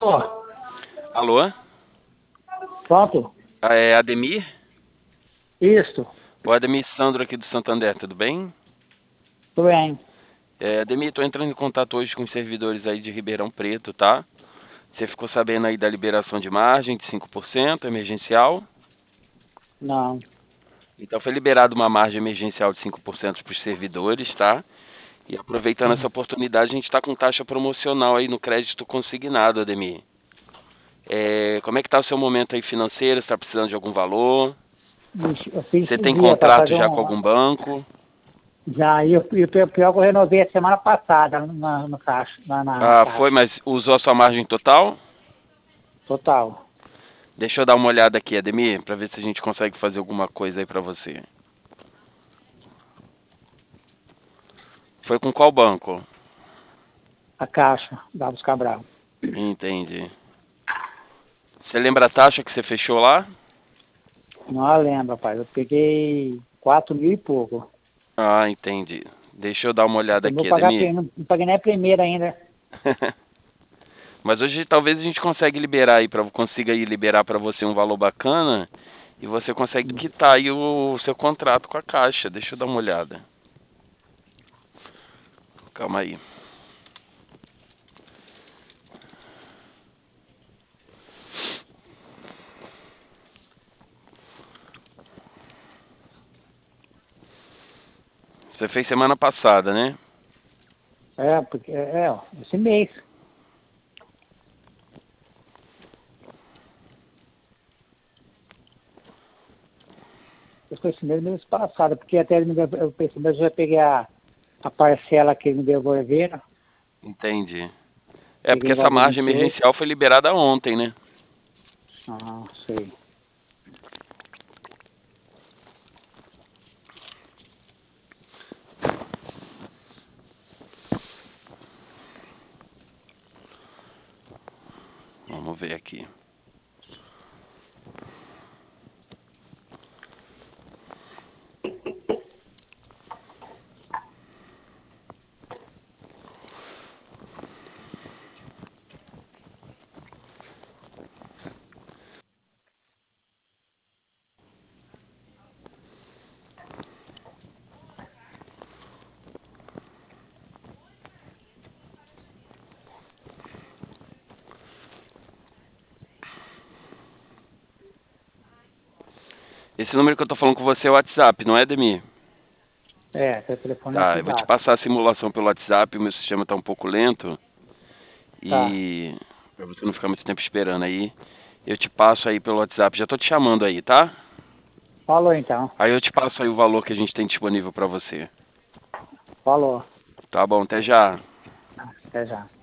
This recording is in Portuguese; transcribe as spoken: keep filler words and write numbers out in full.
Ó, Alô? pronto? Ah, é Ademir? Isto, O Ademir Sandro aqui do Santander, tudo bem? tudo bem. É, Ademir, tô entrando em contato hoje com os servidores aí de Ribeirão Preto, tá? Você ficou sabendo aí da liberação de margem de cinco por cento emergencial? Não. Então foi liberada uma margem emergencial de cinco por cento para os servidores, tá? E aproveitando essa Hum. oportunidade, a gente está com taxa promocional aí no crédito consignado, Ademir. É, como é que tá o seu momento aí financeiro? Você está precisando de algum valor? Ixi, eu fiz Você esses tem dias para contrato fazer já com um. algum banco? Já, e o e o pior pior que eu renovei a semana passada na, no caixa, na, na Ah, foi, caixa. mas usou a sua margem total? Total. Deixa eu dar uma olhada aqui, Ademir, para ver se a gente consegue fazer alguma coisa aí para você. Foi com qual banco? A caixa, Davos Cabral. Entendi. Você lembra a taxa que você fechou lá? Não a lembro, rapaz. Eu peguei quatro mil e pouco. Ah, entendi. Deixa eu dar uma olhada Eu não vou aqui, pagar, Ademir. pri- não, não paguei nem a primeira ainda. Mas hoje talvez a gente consiga liberar aí para consiga aí liberar para você um valor bacana e você consegue Hum. quitar aí o seu contrato com a Caixa. Deixa eu dar uma olhada. Calma aí. Você fez semana passada, né? É, porque, é, ó, esse mês. Eu foi esse mês, mês passado, porque até ele me deu, eu pensei, mas eu já peguei a, a parcela que ele me devolveram. Entendi. É porque Peguei essa igual dia margem vinte e oito. emergencial foi liberada ontem, né? Ah, sei. Vamos ver aqui. Esse número que eu tô falando com você é o WhatsApp, não é, Ademir? É, seu telefone é Tá, eu vou te WhatsApp. passar a simulação pelo WhatsApp, o meu sistema tá um pouco lento Tá. e pra você não ficar muito tempo esperando aí, eu te passo aí pelo WhatsApp, já tô te chamando aí, tá? Falou então. Aí eu te passo aí o valor que a gente tem disponível pra você. Falou. Tá bom, até já. Até já.